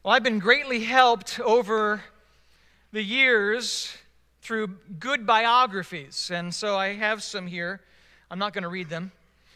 Well, I've been greatly helped over the years through good biographies, and so I have some here. I'm not going to read them.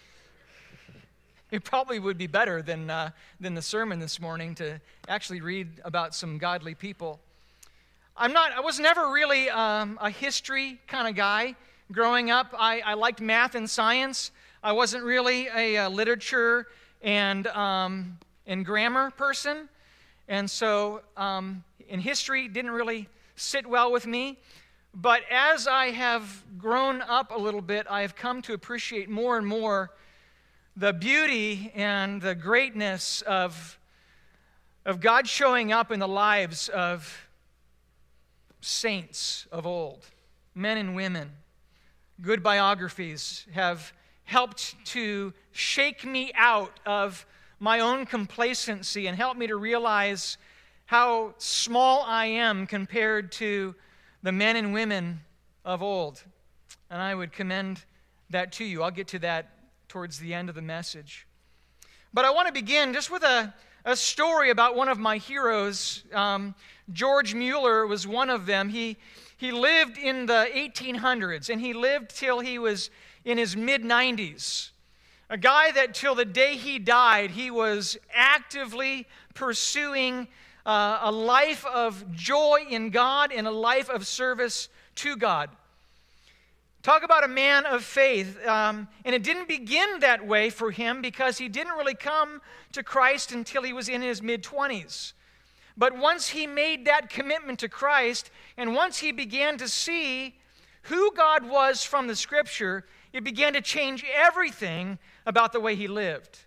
It probably would be better than the sermon this morning to actually read about some godly people. I was never really a history kind of guy. Growing up, I liked math and science. I wasn't really a literature and grammar person. And so in history, didn't really sit well with me. But as I have grown up a little bit, I have come to appreciate more and more the beauty and the greatness of God showing up in the lives of saints of old, men and women. Good biographies have helped to shake me out of my own complacency and help me to realize how small I am compared to the men and women of old. And I would commend that to you. I'll get to that towards the end of the message. But I want to begin just with a story about one of my heroes. George Mueller was one of them. He lived in the 1800s, and he lived till he was in his mid-90s. A guy that till the day he died, he was actively pursuing a life of joy in God and a life of service to God. Talk about a man of faith. And it didn't begin that way for him because he didn't really come to Christ until he was in his mid-20s. But once he made that commitment to Christ, and once he began to see who God was from the Scripture, it began to change everything about the way he lived.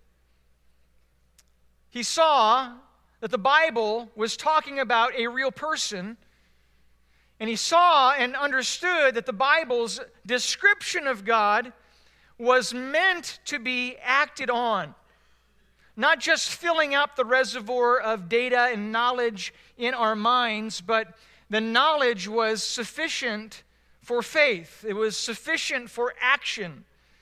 He saw that the Bible was talking about a real person, and he saw and understood that the Bible's description of God was meant to be acted on, not just filling up the reservoir of data and knowledge in our minds, but the knowledge was sufficient for faith. It was sufficient for action.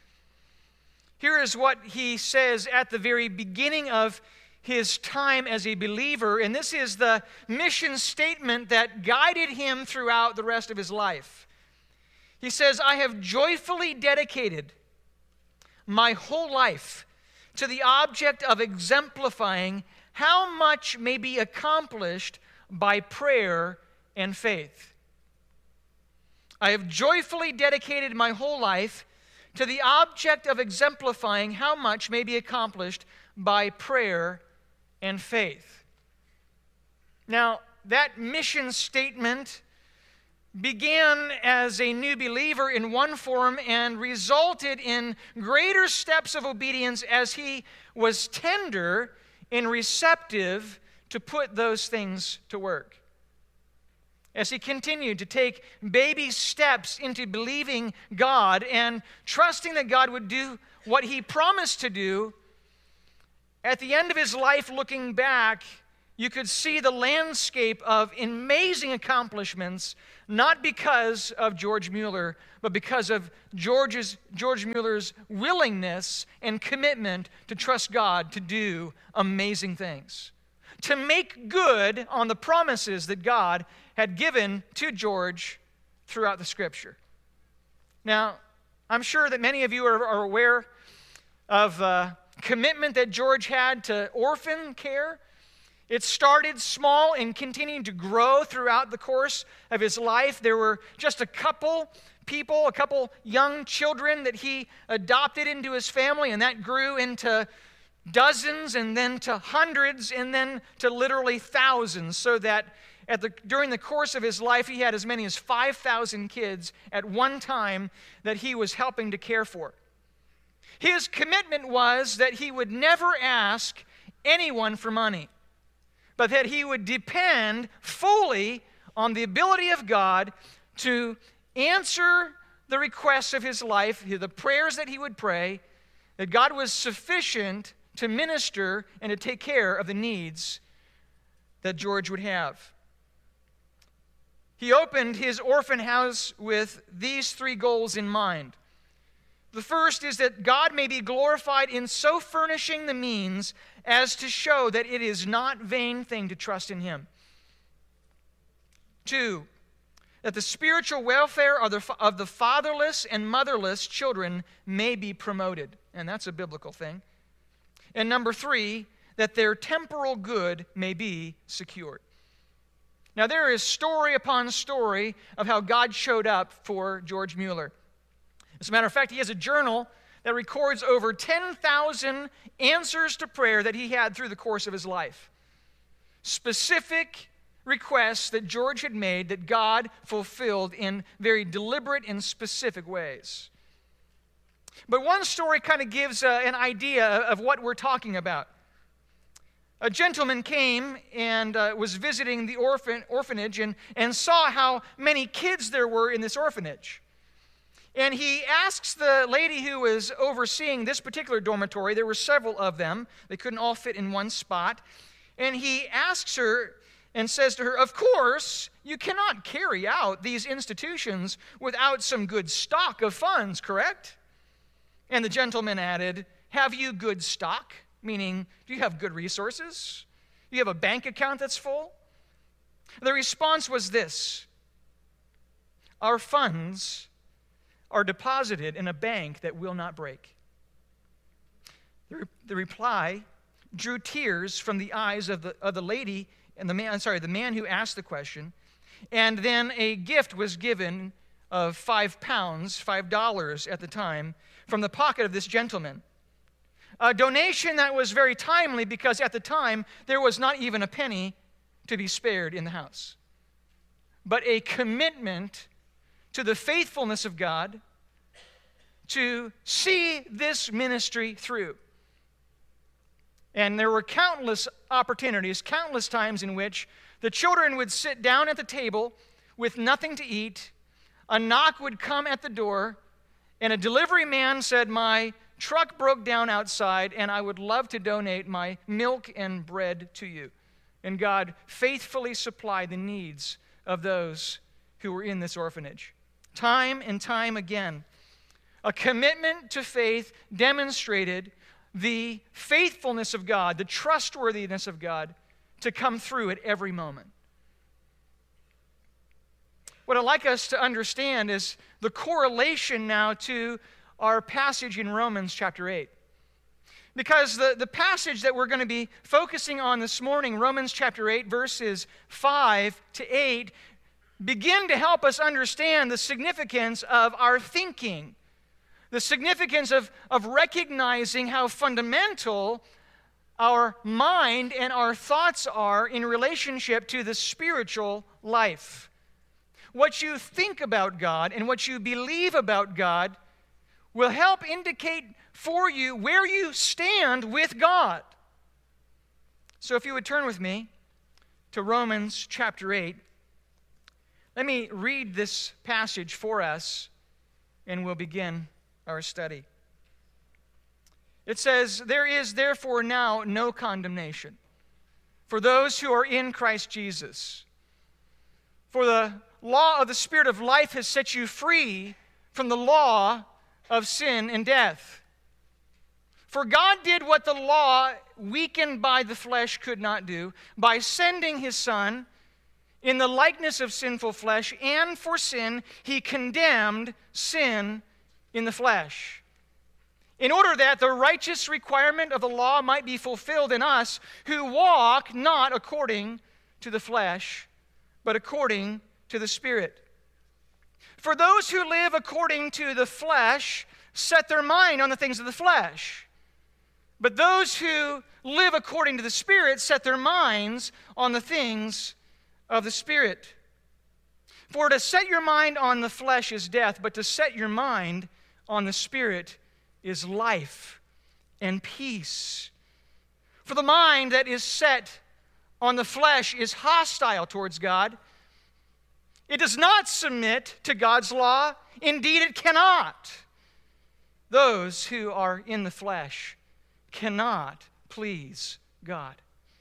Here is what he says at the very beginning of his time as a believer, and this is the mission statement that guided him throughout the rest of his life. He says, "I have joyfully dedicated my whole life to the object of exemplifying how much may be accomplished by prayer and faith." I have joyfully dedicated my whole life to the object of exemplifying how much may be accomplished by prayer and faith. Now, that mission statement began as a new believer in one form and resulted in greater steps of obedience as he was tender and receptive to put those things to work. As he continued to take baby steps into believing God and trusting that God would do what he promised to do, at the end of his life, looking back, you could see the landscape of amazing accomplishments, not because of George Mueller, but because of George Mueller's willingness and commitment to trust God to do amazing things, to make good on the promises that God had given to George throughout the Scripture. Now, I'm sure that many of you are aware of commitment that George had to orphan care. It started small and continued to grow throughout the course of his life. There were just a couple young children that he adopted into his family, and that grew into dozens and then to hundreds and then to literally thousands, so that during the course of his life, he had as many as 5,000 kids at one time that he was helping to care for. His commitment was that he would never ask anyone for money, but that he would depend fully on the ability of God to answer the requests of his life, the prayers that he would pray, that God was sufficient to minister and to take care of the needs that George would have. He opened his orphan house with these three goals in mind. The first is that God may be glorified in so furnishing the means as to show that it is not vain thing to trust in him. 2, that the spiritual welfare of the fatherless and motherless children may be promoted. And that's a biblical thing. And number 3, that their temporal good may be secured. Now, there is story upon story of how God showed up for George Mueller. As a matter of fact, he has a journal that records over 10,000 answers to prayer that he had through the course of his life. Specific requests that George had made that God fulfilled in very deliberate and specific ways. But one story kind of gives an idea of what we're talking about. A gentleman came and was visiting the orphanage and saw how many kids there were in this orphanage. And he asks the lady who was overseeing this particular dormitory, there were several of them, they couldn't all fit in one spot, and he asks her and says to her, "Of course, you cannot carry out these institutions without some good stock of funds, correct?" And the gentleman added, "Have you good stock?" Meaning, do you have good resources? Do you have a bank account that's full? The response was this: "Our funds are deposited in a bank that will not break." The reply drew tears from the eyes of the lady and the man who asked the question. And then a gift was given of $5 at the time, from the pocket of this gentleman. A donation that was very timely because at the time there was not even a penny to be spared in the house. But a commitment to the faithfulness of God to see this ministry through. And there were countless opportunities, countless times in which the children would sit down at the table with nothing to eat. A knock would come at the door, and a delivery man said, "My truck broke down outside, and I would love to donate my milk and bread to you." And God faithfully supplied the needs of those who were in this orphanage. Time and time again, a commitment to faith demonstrated the faithfulness of God, the trustworthiness of God to come through at every moment. What I'd like us to understand is the correlation now to our passage in Romans chapter 8. Because the passage that we're going to be focusing on this morning, Romans chapter 8, verses 5 to 8, begin to help us understand the significance of our thinking, the significance of recognizing how fundamental our mind and our thoughts are in relationship to the spiritual life. What you think about God and what you believe about God will help indicate for you where you stand with God. So if you would turn with me to Romans chapter 8, let me read this passage for us and we'll begin our study. It says, "There is therefore now no condemnation for those who are in Christ Jesus. For the law of the Spirit of life has set you free from the law of sin and death. For God did what the law, weakened by the flesh, could not do, by sending his Son in the likeness of sinful flesh, and for sin he condemned sin in the flesh, in order that the righteous requirement of the law might be fulfilled in us who walk not according to the flesh, but according to the Spirit. For those who live according to the flesh set their mind on the things of the flesh, but those who live according to the Spirit set their minds on the things of the Spirit. For to set your mind on the flesh is death, but to set your mind on the Spirit is life and peace. For the mind that is set on the flesh is hostile towards God. It does not submit to God's law. Indeed, it cannot. Those who are in the flesh cannot please God."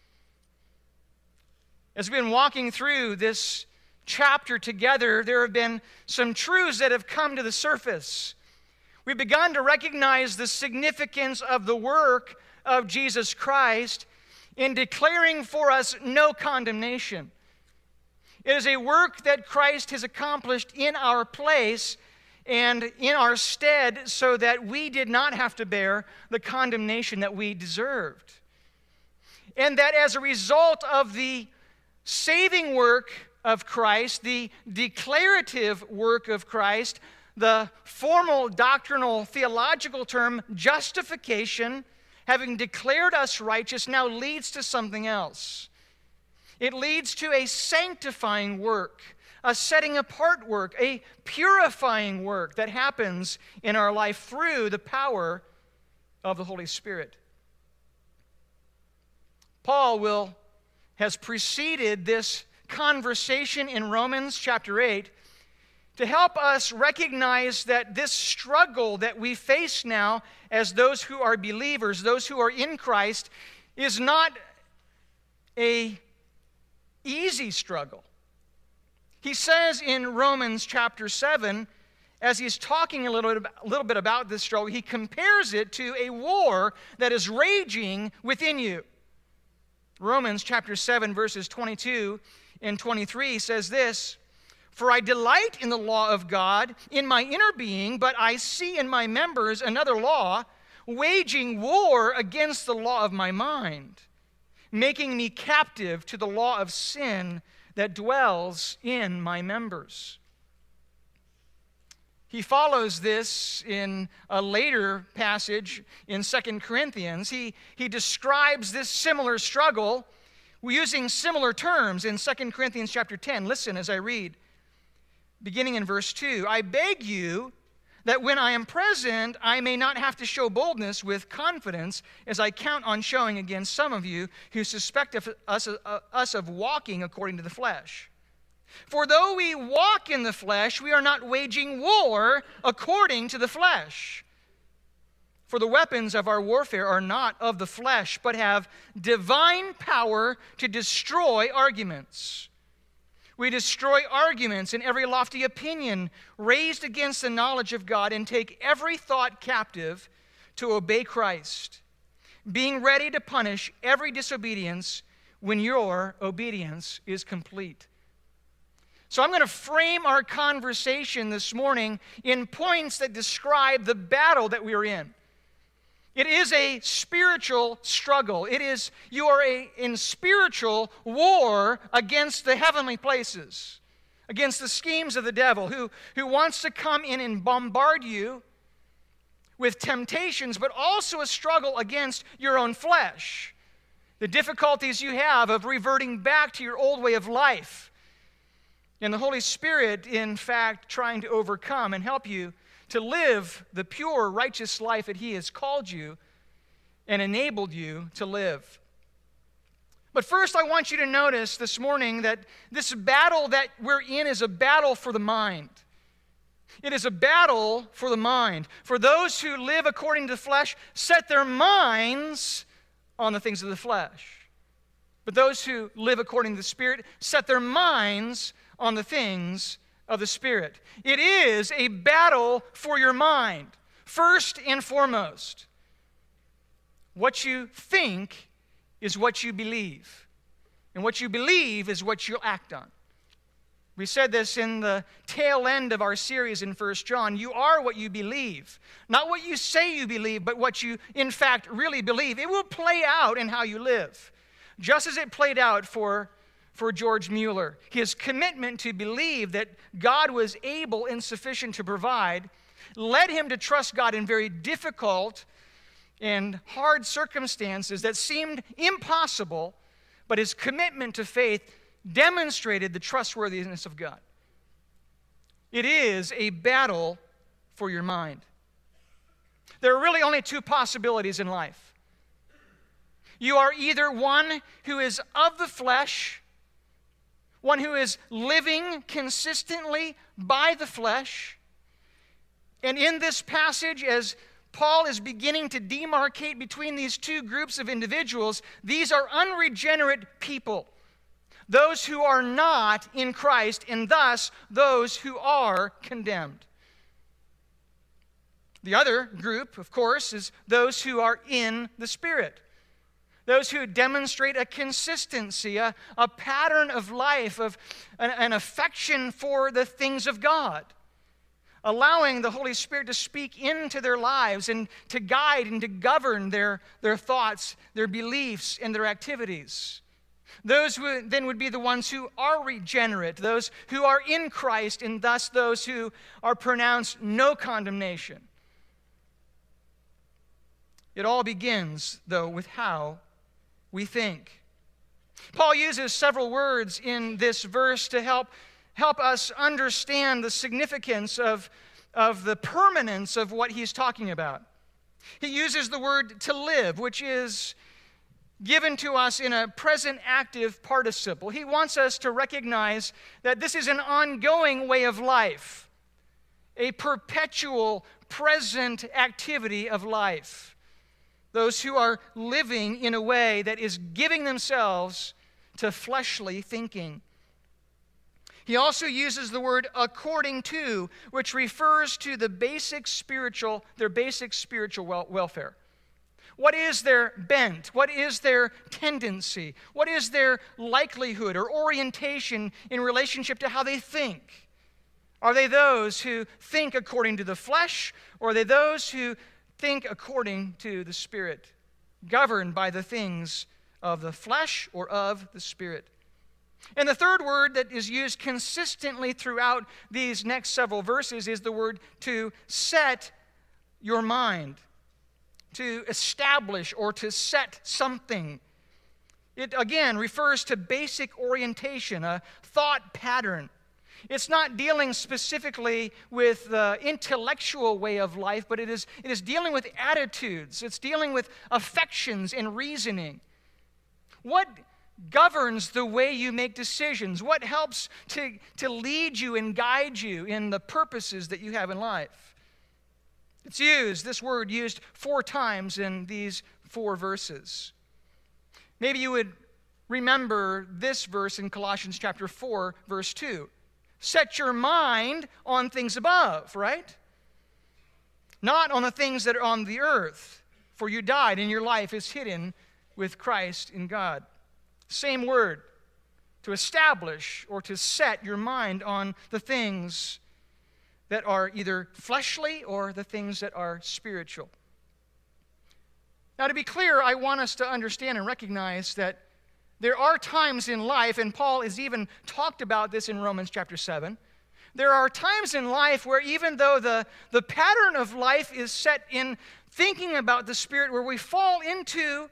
As we've been walking through this chapter together, there have been some truths that have come to the surface. We've begun to recognize the significance of the work of Jesus Christ in declaring for us no condemnation. It is a work that Christ has accomplished in our place and in our stead so that we did not have to bear the condemnation that we deserved. And that as a result of the saving work of Christ, the declarative work of Christ, the formal doctrinal theological term justification, having declared us righteous, now leads to something else. It leads to a sanctifying work, a setting apart work, a purifying work that happens in our life through the power of the Holy Spirit. Paul has preceded this conversation in Romans chapter 8 to help us recognize that this struggle that we face now as those who are believers, those who are in Christ, is not an easy struggle. He says in Romans chapter 7, as he's talking a little bit about this struggle, he compares it to a war that is raging within you. Romans chapter 7, verses 22 and 23 says this, "For I delight in the law of God in my inner being, but I see in my members another law, waging war against the law of my mind, making me captive to the law of sin that dwells in my members." He follows this in a later passage in 2 Corinthians. He describes this similar struggle using similar terms in 2 Corinthians chapter 10. Listen as I read, beginning in verse 2. "I beg you that when I am present, I may not have to show boldness with confidence as I count on showing against some of you who suspect us of walking according to the flesh. For though we walk in the flesh, we are not waging war according to the flesh. For the weapons of our warfare are not of the flesh, but have divine power to destroy arguments. We destroy arguments and every lofty opinion raised against the knowledge of God and take every thought captive to obey Christ, being ready to punish every disobedience when your obedience is complete." So I'm going to frame our conversation this morning in points that describe the battle that we are in. It is a spiritual struggle. You are in spiritual war against the heavenly places, against the schemes of the devil who wants to come in and bombard you with temptations, but also a struggle against your own flesh, the difficulties you have of reverting back to your old way of life. And the Holy Spirit, in fact, trying to overcome and help you to live the pure, righteous life that He has called you and enabled you to live. But first, I want you to notice this morning that this battle that we're in is a battle for the mind. It is a battle for the mind. For those who live according to the flesh set their minds on the things of the flesh. But those who live according to the Spirit set their minds on the things of the Spirit. It is a battle for your mind, first and foremost. What you think is what you believe, and what you believe is what you'll act on. We said this in the tail end of our series in 1 John. You are what you believe. Not what you say you believe, but what you in fact really believe. It will play out in how you live. Just as it played out for George Mueller. His commitment to believe that God was able and sufficient to provide led him to trust God in very difficult and hard circumstances that seemed impossible, but his commitment to faith demonstrated the trustworthiness of God. It is a battle for your mind. There are really only two possibilities in life. You are either one who is of the flesh, one who is living consistently by the flesh. And in this passage, as Paul is beginning to demarcate between these two groups of individuals, these are unregenerate people, those who are not in Christ, and thus those who are condemned. The other group, of course, is those who are in the Spirit. Those who demonstrate a consistency, a pattern of life, of an affection for the things of God, allowing the Holy Spirit to speak into their lives and to guide and to govern their thoughts, their beliefs, and their activities. Those who then would be the ones who are regenerate, those who are in Christ, and thus those who are pronounced no condemnation. It all begins, though, with how we think. Paul uses several words in this verse to help us understand the significance of the permanence of what he's talking about. He uses the word to live, which is given to us in a present active participle. He wants us to recognize that this is an ongoing way of life, a perpetual present activity of life. Those who are living in a way that is giving themselves to fleshly thinking. He also uses the word according to, which refers to their basic spiritual welfare. What is their bent? What is their tendency? What is their likelihood or orientation in relationship to how they think? Are they those who think according to the flesh, or are they those who think according to the Spirit, governed by the things of the flesh or of the Spirit? And the third word that is used consistently throughout these next several verses is the word to set your mind, to establish or to set something. It again refers to basic orientation, a thought pattern. It's not dealing specifically with the intellectual way of life, but it is dealing with attitudes. It's dealing with affections and reasoning. What governs the way you make decisions? What helps to lead you and guide you in the purposes that you have in life? It's this word used 4 times in these 4 verses. Maybe you would remember this verse in Colossians chapter 4, verse 2. Set your mind on things above, right? Not on the things that are on the earth, for you died and your life is hidden with Christ in God. Same word, to establish or to set your mind on the things that are either fleshly or the things that are spiritual. Now, to be clear, I want us to understand and recognize that there are times in life, and Paul has even talked about this in Romans chapter 7, there are times in life where even though the pattern of life is set in thinking about the Spirit, where we fall into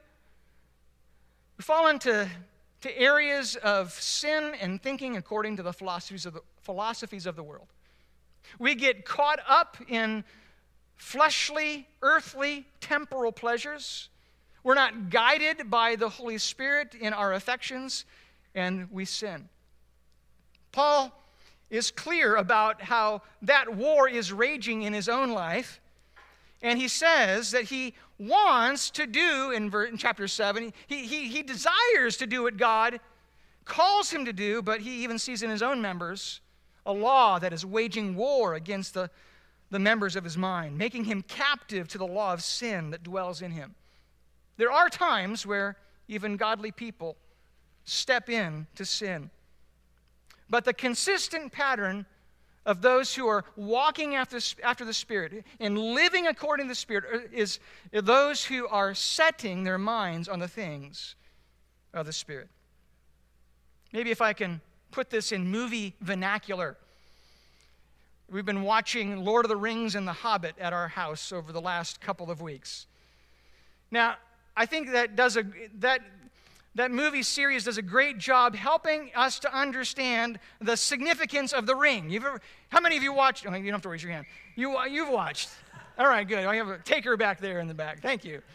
areas of sin and thinking according to the philosophies of the world. We get caught up in fleshly, earthly, temporal pleasures. We're not guided by the Holy Spirit in our affections, and we sin. Paul is clear about how that war is raging in his own life, and he says that he wants to do, in chapter 7, he desires to do what God calls him to do, but he even sees in his own members a law that is waging war against the members of his mind, making him captive to the law of sin that dwells in him. There are times where even godly people step in to sin. But the consistent pattern of those who are walking after the Spirit and living according to the Spirit is those who are setting their minds on the things of the Spirit. Maybe if I can put this in movie vernacular. We've been watching Lord of the Rings and The Hobbit at our house over the last couple of weeks. Now, I think that movie series does a great job helping us to understand the significance of the ring. How many of you watched? Oh, you don't have to raise your hand. You've watched. All right, good. I have a taker back there in the back. Thank you.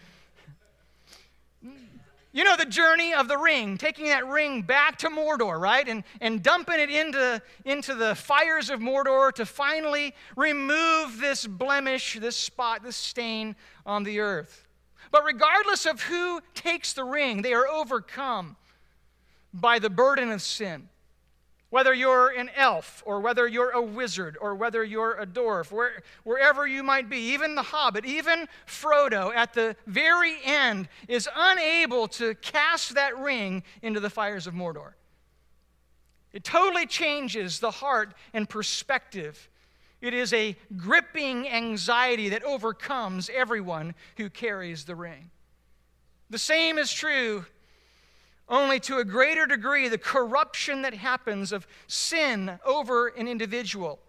You know the journey of the ring, taking that ring back to Mordor, right? And dumping it into the fires of Mordor to finally remove this blemish, this spot, this stain on the earth. But regardless of who takes the ring, they are overcome by the burden of sin. Whether you're an elf, or whether you're a wizard, or whether you're a dwarf, wherever you might be, even the Hobbit, even Frodo at the very end is unable to cast that ring into the fires of Mordor. It totally changes the heart and perspective. It is a gripping anxiety that overcomes everyone who carries the ring. The same is true, only to a greater degree, the corruption that happens of sin over an individual.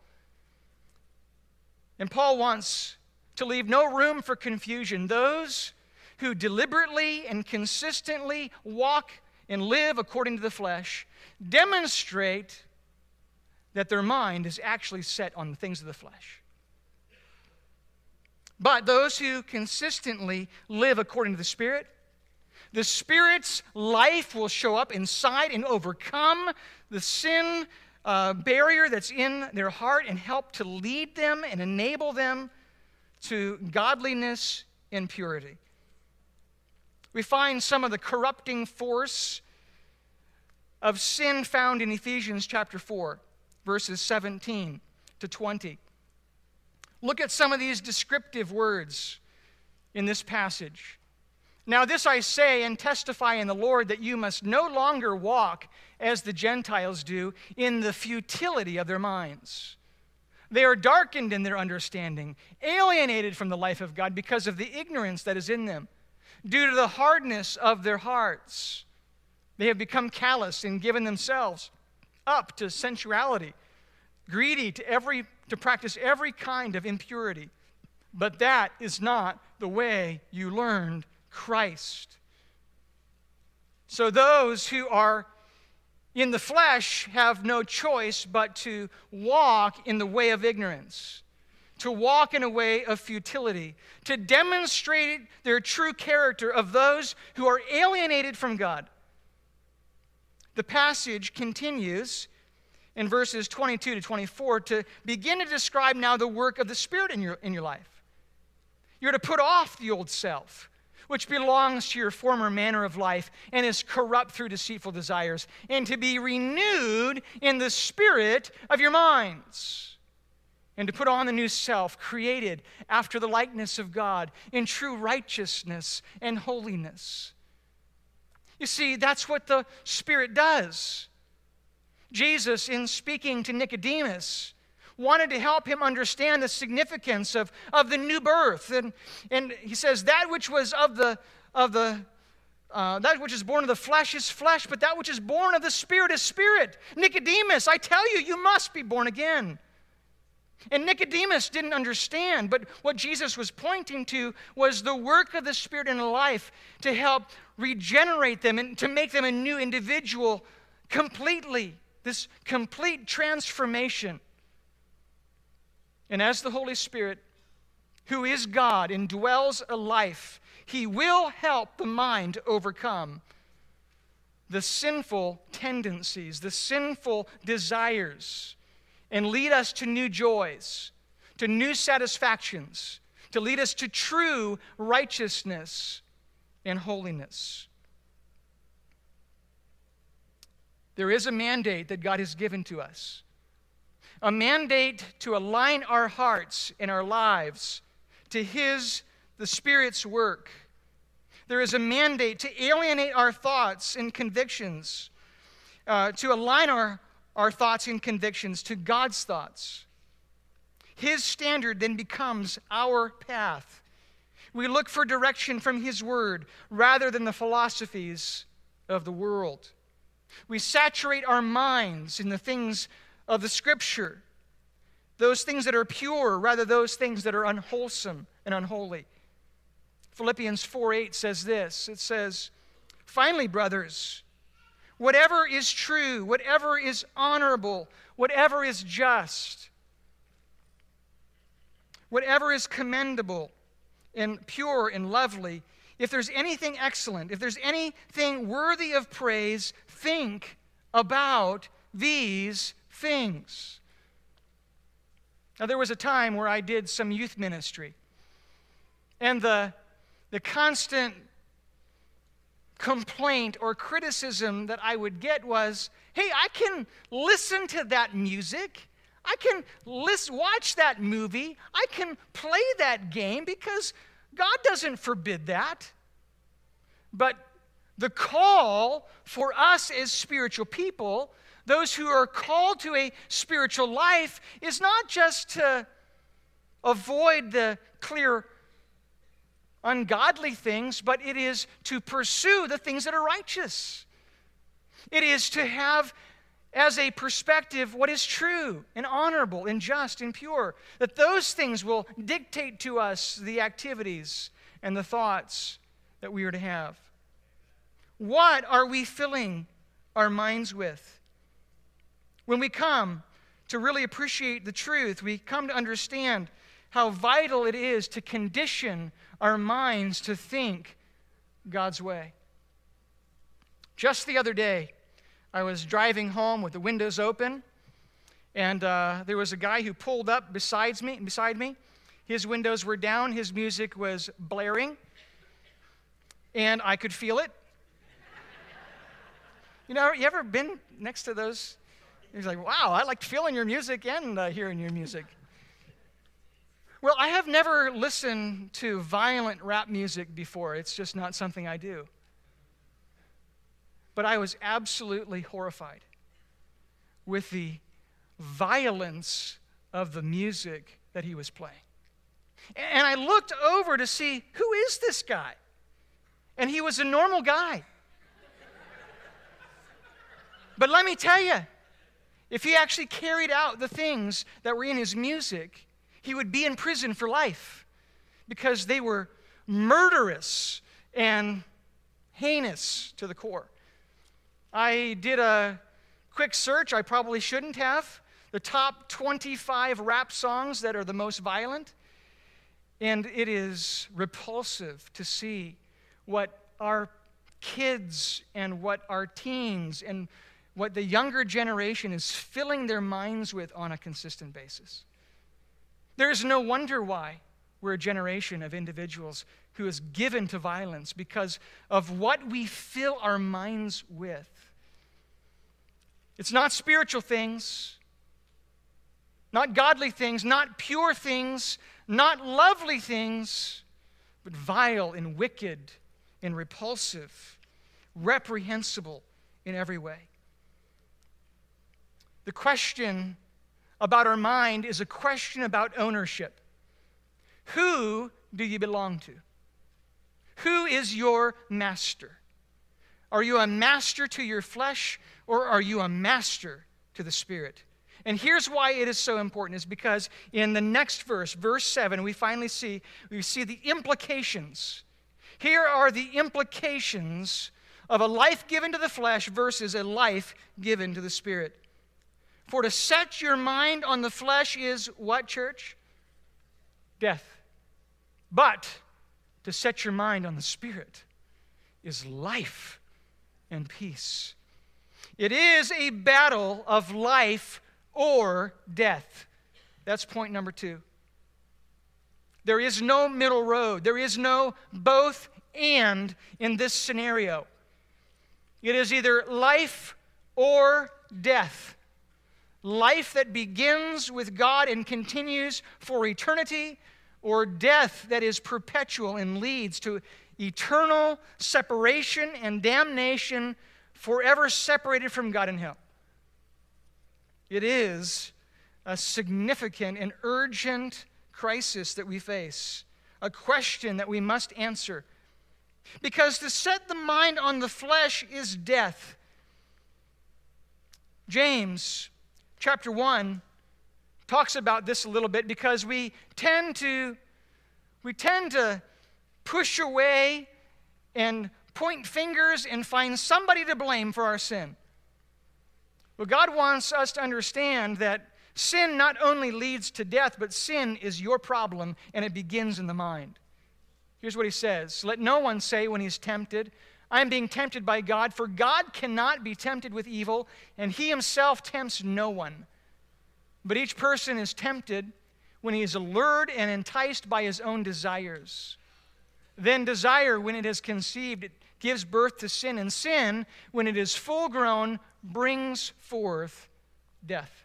And Paul wants to leave no room for confusion. Those who deliberately and consistently walk and live according to the flesh demonstrate that their mind is actually set on the things of the flesh. But those who consistently live according to the Spirit's life will show up inside and overcome the sin barrier that's in their heart and help to lead them and enable them to godliness and purity. We find some of the corrupting force of sin found in Ephesians chapter 4, verses 17 to 20. Look at some of these descriptive words in this passage. Now this I say and testify in the Lord, that you must no longer walk as the Gentiles do in the futility of their minds. They are darkened in their understanding, alienated from the life of God because of the ignorance that is in them, due to the hardness of their hearts. They have become callous and given themselves up to sensuality, greedy to practice every kind of impurity. But that is not the way you learned Christ. So those who are in the flesh have no choice but to walk in the way of ignorance, to walk in a way of futility, to demonstrate their true character of those who are alienated from God. The passage continues in verses 22 to 24 to begin to describe now the work of the Spirit in your life. You're to put off the old self, which belongs to your former manner of life and is corrupt through deceitful desires, and to be renewed in the spirit of your minds, and to put on the new self, created after the likeness of God in true righteousness and holiness. You see, that's what the Spirit does. Jesus, in speaking to Nicodemus, wanted to help him understand the significance of the new birth. And he says, that which was that which is born of the flesh is flesh, but that which is born of the Spirit is spirit. Nicodemus, I tell you, you must be born again. And Nicodemus didn't understand, but what Jesus was pointing to was the work of the Spirit in life to help regenerate them and to make them a new individual completely, this complete transformation. And as the Holy Spirit, who is God, indwells a life, He will help the mind to overcome the sinful tendencies, the sinful desires, and lead us to new joys, to new satisfactions, to lead us to true righteousness and holiness. There is a mandate that God has given to us, a mandate to align our hearts and our lives to the Spirit's work. There is a mandate to alienate our thoughts and convictions, to align our thoughts and convictions to God's thoughts. His standard then becomes our path. We look for direction from His Word rather than the philosophies of the world. We saturate our minds in the things of the Scripture, those things that are pure rather than those things that are unwholesome and unholy. Philippians 4:8 says this. It says, "Finally, brothers, whatever is true, whatever is honorable, whatever is just, whatever is commendable and pure and lovely, if there's anything excellent, if there's anything worthy of praise, think about these things." Now, there was a time where I did some youth ministry, and the constant complaint or criticism that I would get was, hey, I can listen to that music. I can watch that movie. I can play that game because God doesn't forbid that. But the call for us as spiritual people, those who are called to a spiritual life, is not just to avoid the clear ungodly things, but it is to pursue the things that are righteous. It is to have as a perspective what is true and honorable and just and pure. That those things will dictate to us the activities and the thoughts that we are to have. What are we filling our minds with? When we come to really appreciate the truth, we come to understand how vital it is to condition our minds to think God's way. Just the other day, I was driving home with the windows open, and there was a guy who pulled up beside me. His windows were down, his music was blaring, and I could feel it. You know, you ever been next to those? He's like, wow, I like feeling your music and hearing your music. Well, I have never listened to violent rap music before. It's just not something I do. But I was absolutely horrified with the violence of the music that he was playing. And I looked over to see, who is this guy? And he was a normal guy. But let me tell you, if he actually carried out the things that were in his music, he would be in prison for life because they were murderous and heinous to the core. I did a quick search, I probably shouldn't have, the top 25 rap songs that are the most violent, and it is repulsive to see what our kids and what our teens and what the younger generation is filling their minds with on a consistent basis. There is no wonder why we're a generation of individuals who is given to violence because of what we fill our minds with. It's not spiritual things, not godly things, not pure things, not lovely things, but vile and wicked and repulsive, reprehensible in every way. The question about our mind is a question about ownership. Who do you belong to? Who is your master? Are you a master to your flesh, or are you a master to the Spirit? And here's why it is so important, is because in the next verse, verse 7, we see the implications. Here are the implications of a life given to the flesh versus a life given to the Spirit. For to set your mind on the flesh is what, church? Death. But to set your mind on the Spirit is life and peace. It is a battle of life or death. That's point number 2. There is no middle road. There is no both and in this scenario. It is either life or death. Life that begins with God and continues for eternity, or death that is perpetual and leads to eternal separation and damnation, forever separated from God in hell. It is a significant and urgent crisis that we face, a question that we must answer. Because to set the mind on the flesh is death. James chapter 1 talks about this a little bit because we tend to push away and point fingers and find somebody to blame for our sin. Well, God wants us to understand that sin not only leads to death, but sin is your problem, and it begins in the mind. Here's what he says: let no one say when he's tempted, I am being tempted by God, for God cannot be tempted with evil, and he himself tempts no one. But each person is tempted when he is allured and enticed by his own desires. Then desire, when it has conceived, it gives birth to sin, and sin, when it is full grown, brings forth death.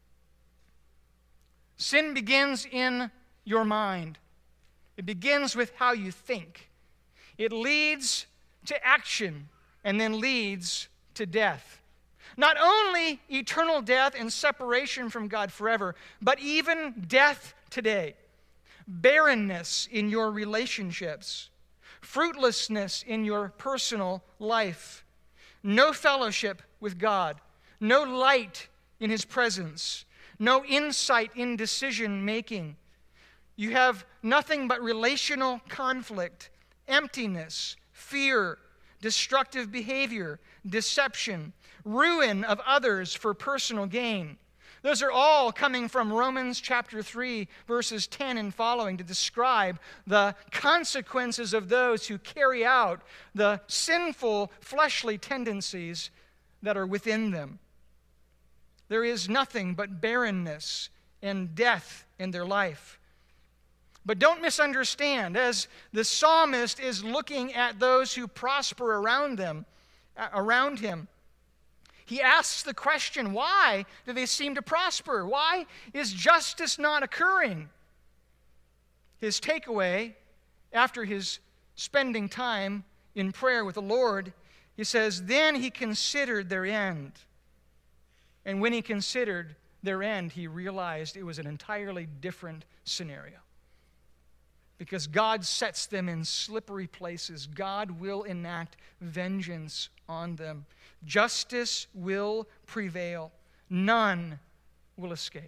Sin begins in your mind. It begins with how you think. It leads to action and then leads to death. Not only eternal death and separation from God forever, but even death today. Barrenness in your relationships. Fruitlessness in your personal life. No fellowship with God. No light in His presence. No insight in decision making. You have nothing but relational conflict, emptiness, fear, destructive behavior, deception, ruin of others for personal gain. Those are all coming from Romans chapter 3, verses 10 and following, to describe the consequences of those who carry out the sinful fleshly tendencies that are within them. There is nothing but barrenness and death in their life. But don't misunderstand, as the psalmist is looking at those who prosper around him, he asks the question, why do they seem to prosper? Why is justice not occurring? His takeaway, after his spending time in prayer with the Lord, he says, then he considered their end. And when he considered their end, he realized it was an entirely different scenario. Because God sets them in slippery places. God will enact vengeance on them. Justice will prevail. None will escape.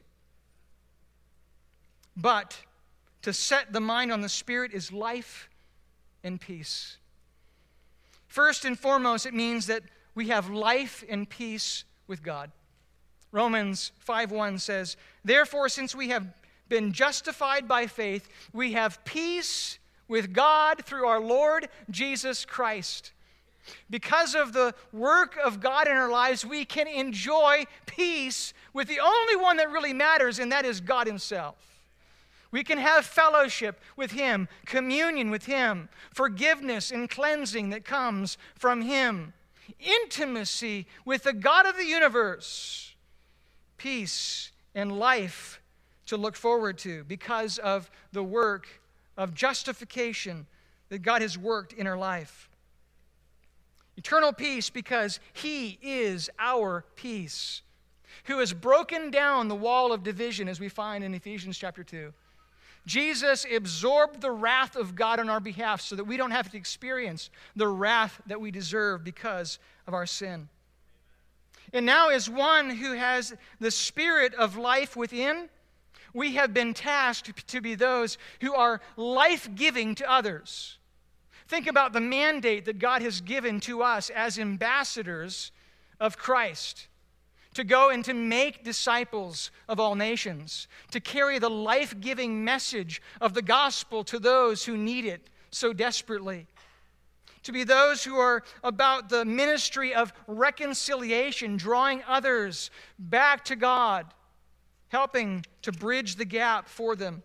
But to set the mind on the Spirit is life and peace. First and foremost, it means that we have life and peace with God. Romans 5:1 says, therefore, since we have been justified by faith, we have peace with God through our Lord Jesus Christ. Because of the work of God in our lives, we can enjoy peace with the only one that really matters, and that is God Himself. We can have fellowship with Him, communion with Him, forgiveness and cleansing that comes from Him, intimacy with the God of the universe, peace and life to look forward to because of the work of justification that God has worked in our life. Eternal peace because He is our peace, who has broken down the wall of division, as we find in Ephesians chapter 2. Jesus absorbed the wrath of God on our behalf so that we don't have to experience the wrath that we deserve because of our sin. And now, as one who has the Spirit of life within, we have been tasked to be those who are life-giving to others. Think about the mandate that God has given to us as ambassadors of Christ, to go and to make disciples of all nations, to carry the life-giving message of the gospel to those who need it so desperately, to be those who are about the ministry of reconciliation, drawing others back to God, helping to bridge the gap for them.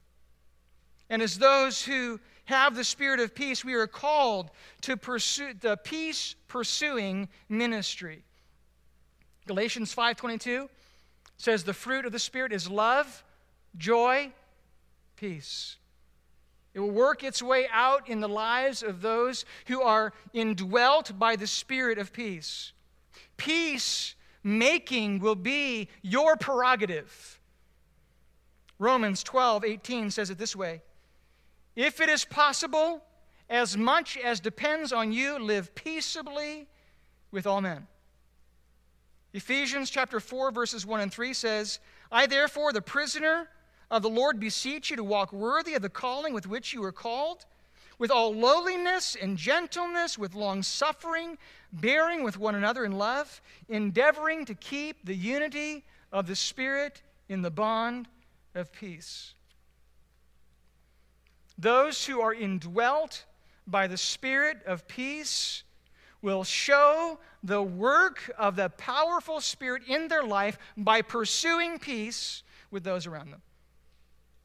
And as those who have the Spirit of peace, we are called to pursue the peace-pursuing ministry. Galatians 5:22 says the fruit of the Spirit is love, joy, peace. It will work its way out in the lives of those who are indwelt by the Spirit of peace. Peace-making will be your prerogative. Romans 12:18 says it this way, if it is possible, as much as depends on you, live peaceably with all men. Ephesians chapter 4, verses 1 and 3 says, I therefore, the prisoner of the Lord, beseech you to walk worthy of the calling with which you were called, with all lowliness and gentleness, with long-suffering, bearing with one another in love, endeavoring to keep the unity of the Spirit in the bond of peace. Those who are indwelt by the Spirit of peace will show the work of the powerful Spirit in their life by pursuing peace with those around them.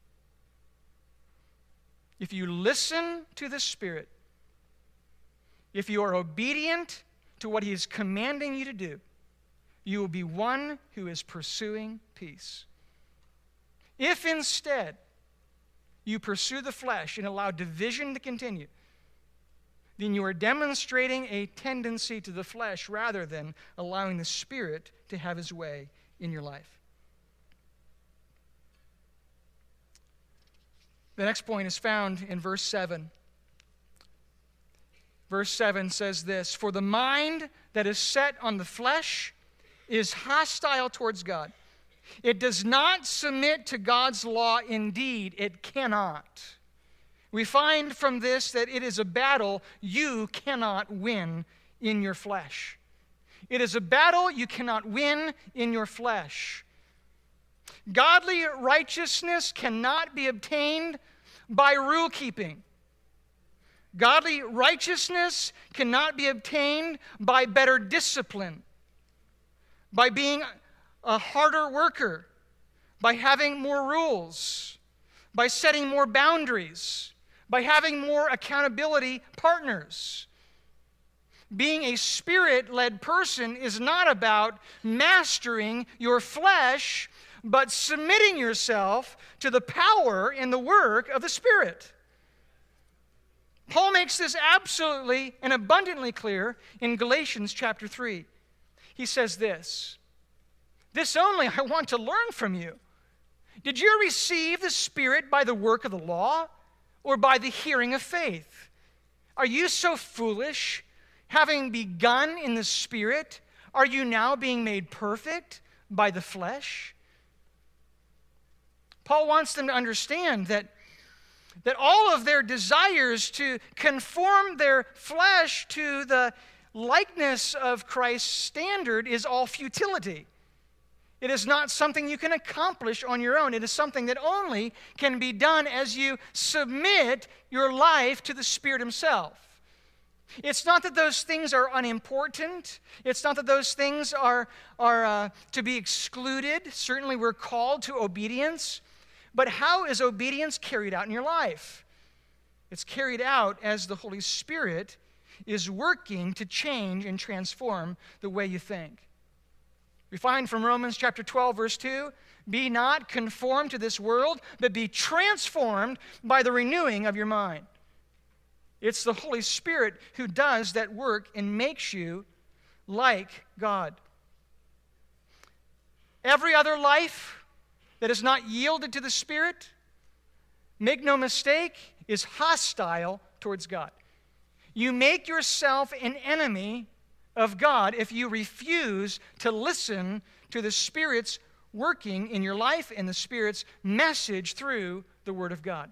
If you listen to the Spirit, if you are obedient to what he is commanding you to do, you will be one who is pursuing peace. If instead you pursue the flesh and allow division to continue, then you are demonstrating a tendency to the flesh rather than allowing the Spirit to have his way in your life. The next point is found in verse 7. Verse 7 says this, "For the mind that is set on the flesh is hostile towards God. It does not submit to God's law. Indeed, it cannot." We find from this that it is a battle you cannot win in your flesh. It is a battle you cannot win in your flesh. Godly righteousness cannot be obtained by rule keeping. Godly righteousness cannot be obtained by better discipline, by being a harder worker, by having more rules, by setting more boundaries, by having more accountability partners. Being a Spirit-led person is not about mastering your flesh, but submitting yourself to the power and the work of the Spirit. Paul makes this absolutely and abundantly clear in Galatians chapter 3. He says this, "This only I want to learn from you. Did you receive the Spirit by the work of the law or by the hearing of faith? Are you so foolish? Having begun in the Spirit, are you now being made perfect by the flesh?" Paul wants them to understand that all of their desires to conform their flesh to the likeness of Christ's standard is all futility. It is not something you can accomplish on your own. It is something that only can be done as you submit your life to the Spirit himself. It's not that those things are unimportant. It's not that those things are to be excluded. Certainly we're called to obedience. But how is obedience carried out in your life? It's carried out as the Holy Spirit is working to change and transform the way you think. We find from Romans chapter 12, verse 2, "Be not conformed to this world, but be transformed by the renewing of your mind." It's the Holy Spirit who does that work and makes you like God. Every other life that is not yielded to the Spirit, make no mistake, is hostile towards God. You make yourself an enemy of God if you refuse to listen to the Spirit's working in your life and the Spirit's message through the Word of God.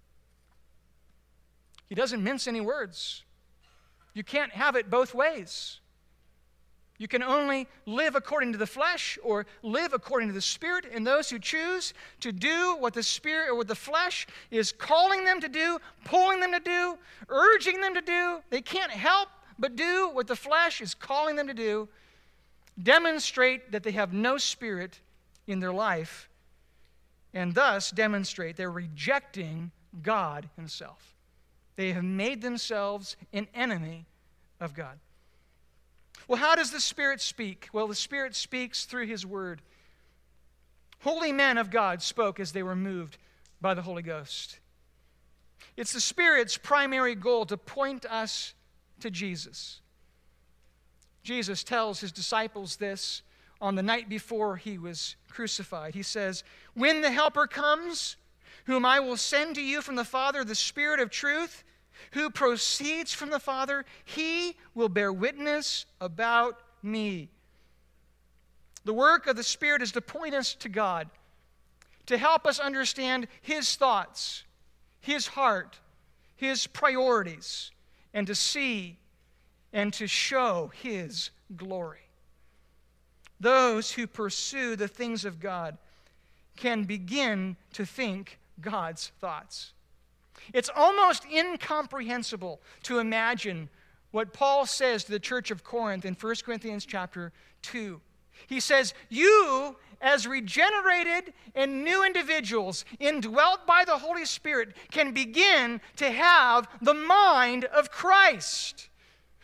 He doesn't mince any words. You can't have it both ways. You can only live according to the flesh or live according to the Spirit, and those who choose to do what the Spirit or what the flesh is calling them to do, pulling them to do, urging them to do, they can't help but do what the flesh is calling them to do, demonstrate that they have no Spirit in their life, and thus demonstrate they're rejecting God himself. They have made themselves an enemy of God. Well, how does the Spirit speak? Well, the Spirit speaks through his word. Holy men of God spoke as they were moved by the Holy Ghost. It's the Spirit's primary goal to point us to Jesus. Jesus tells his disciples this on the night before he was crucified. He says, "When the Helper comes, whom I will send to you from the Father, the Spirit of truth, who proceeds from the Father, he will bear witness about me." The work of the Spirit is to point us to God, to help us understand his thoughts, his heart, his priorities, and to see and to show his glory. Those who pursue the things of God can begin to think God's thoughts. It's almost incomprehensible to imagine what Paul says to the church of Corinth in 1 Corinthians chapter 2. He says, "You, as regenerated and new individuals, indwelt by the Holy Spirit, can begin to have the mind of Christ."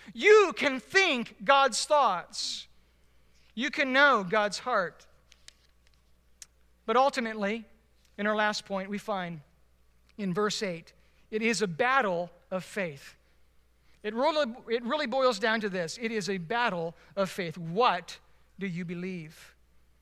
You can think God's thoughts. You can know God's heart. But ultimately, in our last point, we find in verse 8, it is a battle of faith. It really boils down to this. It is a battle of faith. What do you believe?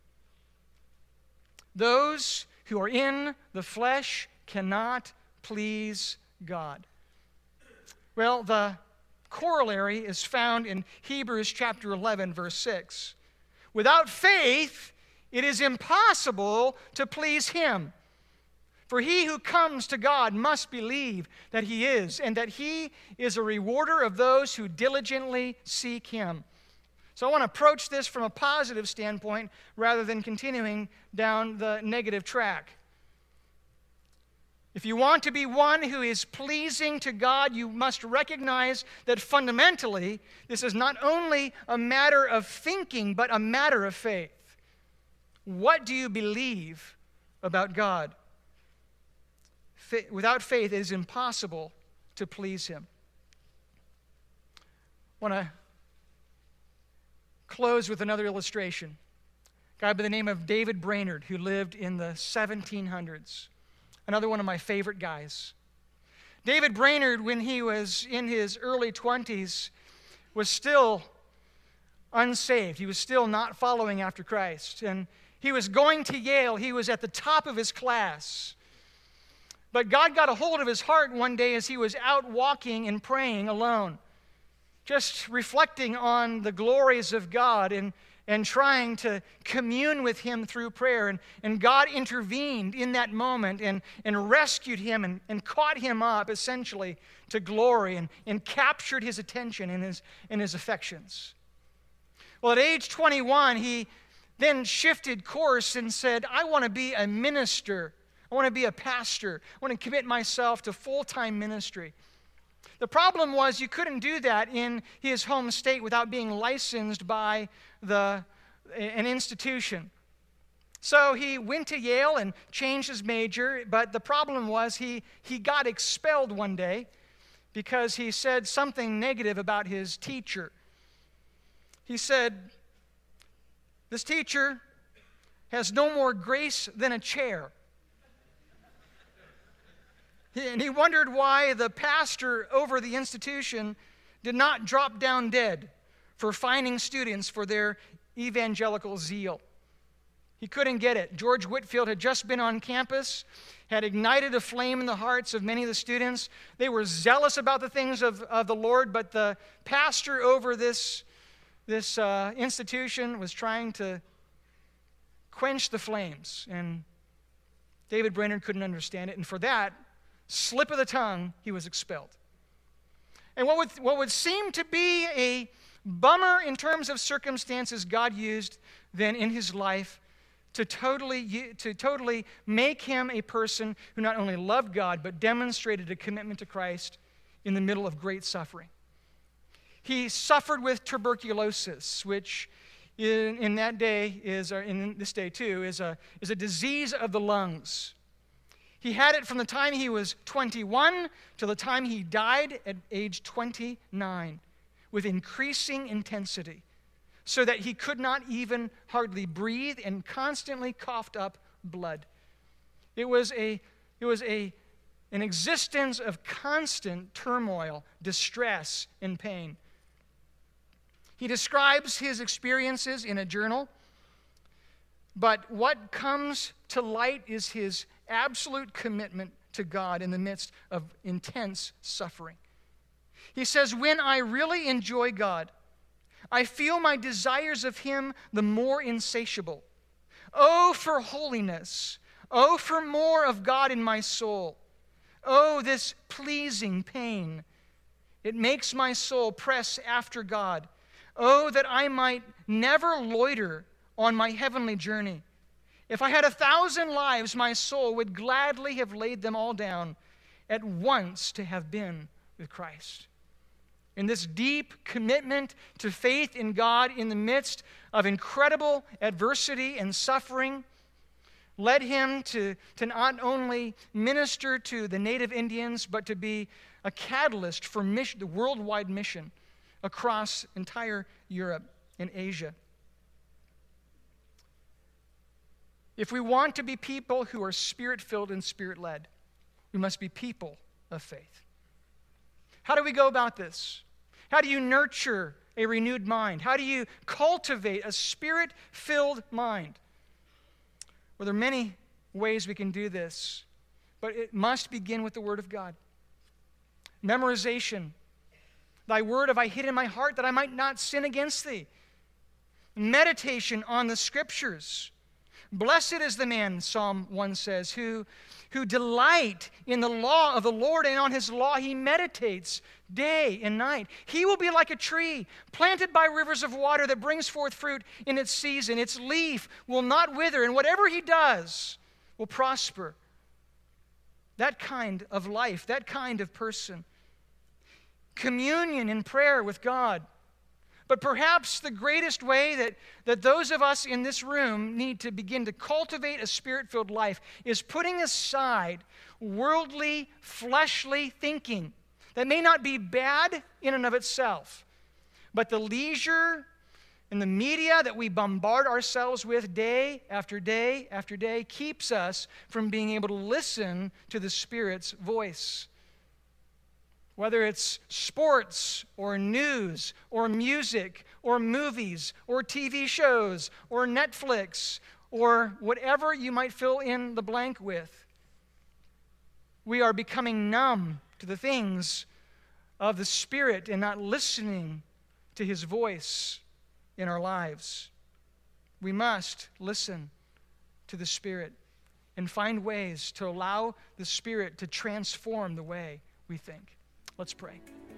Those who are in the flesh cannot please God. Well, the corollary is found in Hebrews chapter 11, verse 6. Without faith, it is impossible to please Him. For he who comes to God must believe that He is, and that He is a rewarder of those who diligently seek Him. So I want to approach this from a positive standpoint rather than continuing down the negative track. If you want to be one who is pleasing to God, you must recognize that fundamentally, this is not only a matter of thinking, but a matter of faith. What do you believe about God? Without faith, it is impossible to please Him. I want to close with another illustration. A guy by the name of David Brainerd, who lived in the 1700s. Another one of my favorite guys. David Brainerd, when he was in his early 20s, was still unsaved. He was still not following after Christ. And he was going to Yale. He was at the top of his class. But God got a hold of his heart one day as he was out walking and praying alone, just reflecting on the glories of God and trying to commune with Him through prayer. And God intervened in that moment and rescued him and caught him up, essentially, to glory and captured his attention and his affections. Well, at age 21, he then shifted course and said, I want to be a minister. I want to be a pastor. I want to commit myself to full-time ministry. The problem was you couldn't do that in his home state without being licensed by an institution. So he went to Yale and changed his major, but the problem was he got expelled one day because he said something negative about his teacher. He said, this teacher has no more grace than a chair. And he wondered why the pastor over the institution did not drop down dead for fining students for their evangelical zeal. He couldn't get it. George Whitefield had just been on campus, had ignited a flame in the hearts of many of the students. They were zealous about the things of the Lord, but the pastor over this institution was trying to quench the flames. And David Brainerd couldn't understand it. And for that slip of the tongue, he was expelled. And what would seem to be a bummer in terms of circumstances, God used then in his life to totally make him a person who not only loved God, but demonstrated a commitment to Christ in the middle of great suffering. He suffered with tuberculosis, which in that day is, or in this day too, is a disease of the lungs. He had it from the time he was 21 to the time he died at age 29 with increasing intensity, so that he could not even hardly breathe and constantly coughed up blood. It was an existence of constant turmoil, distress, and pain. He describes his experiences in a journal, but what comes to light is his absolute commitment to God in the midst of intense suffering. He says, when I really enjoy God, I feel my desires of Him the more insatiable. Oh, for holiness. Oh, for more of God in my soul. Oh, this pleasing pain. It makes my soul press after God. Oh, that I might never loiter on my heavenly journey. If I had 1,000 lives, my soul would gladly have laid them all down at once to have been with Christ. In this deep commitment to faith in God in the midst of incredible adversity and suffering led him to not only minister to the native Indians, but to be a catalyst for the worldwide mission across entire Europe and Asia. If we want to be people who are Spirit-filled and Spirit-led, we must be people of faith. How do we go about this? How do you nurture a renewed mind? How do you cultivate a Spirit-filled mind? Well, there are many ways we can do this, but it must begin with the Word of God. Memorization. Thy word have I hid in my heart that I might not sin against thee. Meditation on the Scriptures. Blessed is the man, Psalm 1 says, who delight in the law of the Lord, and on his law he meditates day and night. He will be like a tree planted by rivers of water that brings forth fruit in its season. Its leaf will not wither, and whatever he does will prosper. That kind of life, that kind of person. Communion in prayer with God. But perhaps the greatest way that those of us in this room need to begin to cultivate a Spirit-filled life is putting aside worldly, fleshly thinking that may not be bad in and of itself, but the leisure and the media that we bombard ourselves with day after day after day keeps us from being able to listen to the Spirit's voice. Whether it's sports or news or music or movies or TV shows or Netflix or whatever you might fill in the blank with, we are becoming numb to the things of the Spirit and not listening to His voice in our lives. We must listen to the Spirit and find ways to allow the Spirit to transform the way we think. Let's pray.